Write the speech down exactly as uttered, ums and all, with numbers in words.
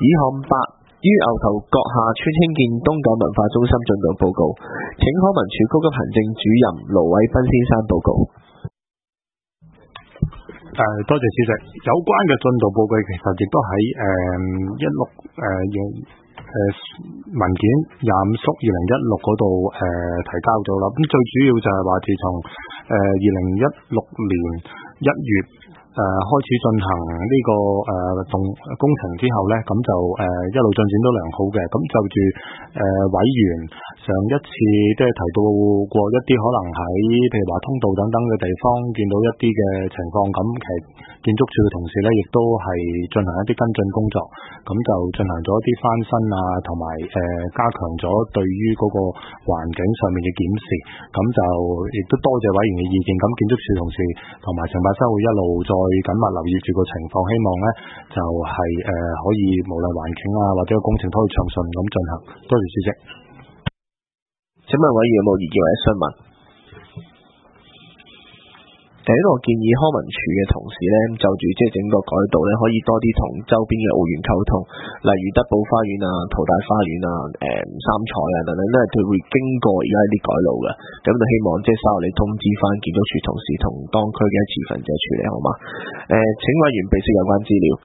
以項八於牛頭角下村興建東港文化中心進度報告，請康文署高級行政主任盧偉斌先生報告。 誒、呃，多謝主席。有關嘅進度報告其實亦都喺誒一六誒誒文件廿五縮二零一六嗰度誒提交咗啦。咁最主要就係話，自從誒二零一六年一月誒、呃、開始進行呢、這個誒、呃、動工程之後咧，咁就誒、呃、一路進展都良好嘅。咁就住誒、呃、委員上一次即係提到過一啲可能喺譬如話通道等等嘅地方見到一啲嘅情況，咁其實建築署嘅同事咧亦都係進行一啲跟進工作，咁就進行咗一啲翻新啊，同埋誒加強咗對於嗰個環境上面嘅檢視，咁就亦都多謝委員嘅意見。咁建築署同事同埋承辦商會一路再緊密留意住個情況，希望咧就係、是、誒、呃、可以無論環境啊或者個工程都可以暢順咁進行。多謝主席。 請問委員有冇意見或者詢問？第一個建議康文署嘅同事咧，就住即係整個改道咧，可以多啲同周邊嘅澳園溝通，例如德寶花園啊、淘大花園啊、誒、嗯、三彩啊等等，因為佢會經過而家啲改路嘅，咁就希望即係稍後你通知翻建築署同事同當區嘅持份者處理好嘛？誒、呃，請委員備悉有關資料。